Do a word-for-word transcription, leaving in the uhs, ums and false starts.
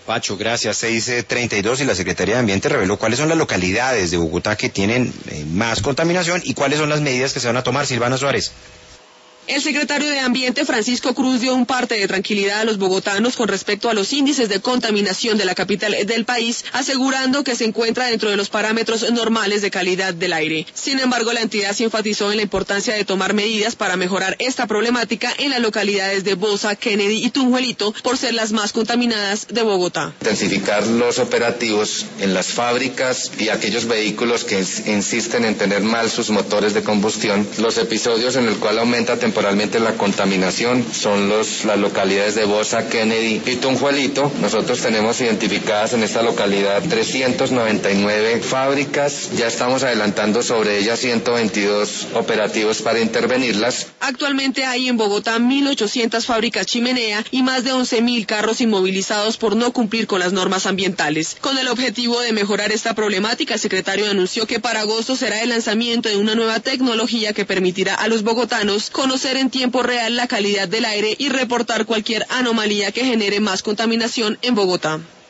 Pacho, gracias. seis treinta y dos y la Secretaría de Ambiente reveló cuáles son las localidades de Bogotá que tienen eh, más contaminación y cuáles son las medidas que se van a tomar. Silvana Suárez. El secretario de Ambiente, Francisco Cruz, dio un parte de tranquilidad a los bogotanos con respecto a los índices de contaminación de la capital del país, asegurando que se encuentra dentro de los parámetros normales de calidad del aire. Sin embargo, la entidad se enfatizó en la importancia de tomar medidas para mejorar esta problemática en las localidades de Bosa, Kennedy y Tunjuelito, por ser las más contaminadas de Bogotá. Intensificar los operativos en las fábricas y aquellos vehículos que insisten en tener mal sus motores de combustión. Los episodios en el cual aumenta temporalmente la contaminación son los, las localidades de Bosa, Kennedy y Tunjuelito. Nosotros tenemos identificadas en esta localidad trescientas noventa y nueve fábricas, ya estamos adelantando sobre ellas ciento veintidós operativos para intervenirlas. Actualmente hay en Bogotá mil ochocientas fábricas chimenea y más de once mil carros inmovilizados por no cumplir con las normas ambientales. Con el objetivo de mejorar esta problemática, el secretario anunció que para agosto será el lanzamiento de una nueva tecnología que permitirá a los bogotanos conocer en tiempo real la calidad del aire y reportar cualquier anomalía que genere más contaminación en Bogotá.